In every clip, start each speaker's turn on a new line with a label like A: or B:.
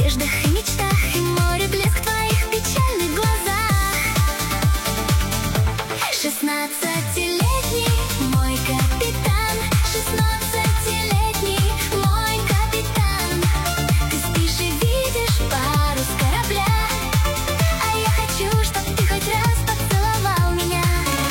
A: надеждах и мечтах, и море блеск в твоих печальных глазах. 16-летний мой капитан, 16-летний мой капитан. Ты спишь и видишь парус корабля, а я хочу, чтоб ты хоть раз поцеловал меня.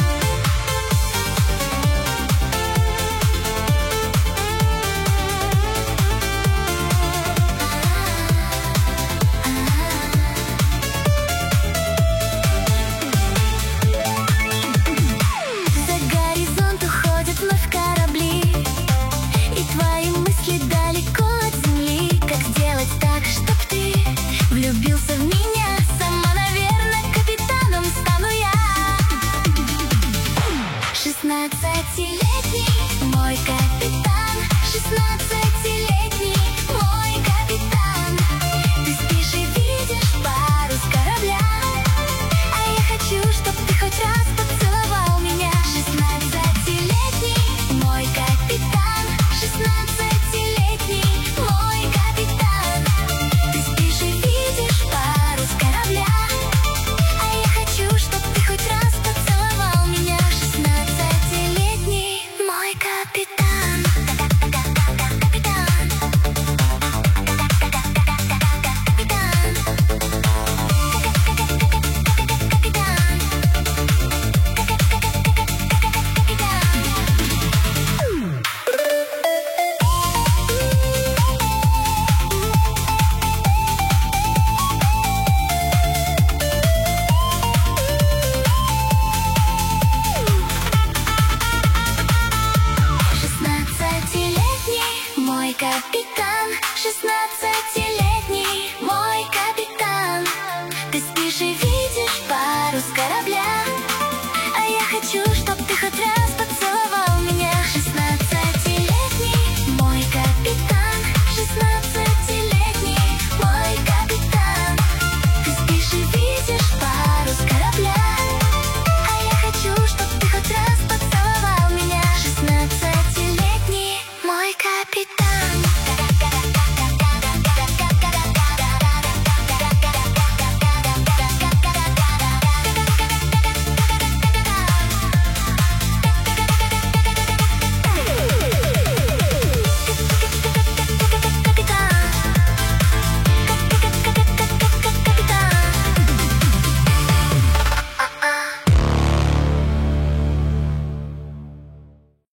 A: За горизонт уходят вновь корабли, и твои мысли далеко от земли. Как сделать так, чтоб ты влюбился в меня? Сама, наверное, капитаном стану я. 16-летний мой капитан, 16-летний мой капитан. Ты спишь и видишь парус корабля, а я хочу, чтоб ты хоть раз поцеловал меня. 16-летний мой капитан, 16-летний мой капитан. Ты спишь и видишь парус корабля, а я хочу, чтоб ты хоть раз поцеловал меня. 16-летний мой капитан. Мой капитан, 16-летний мой капитан. Ты спишь и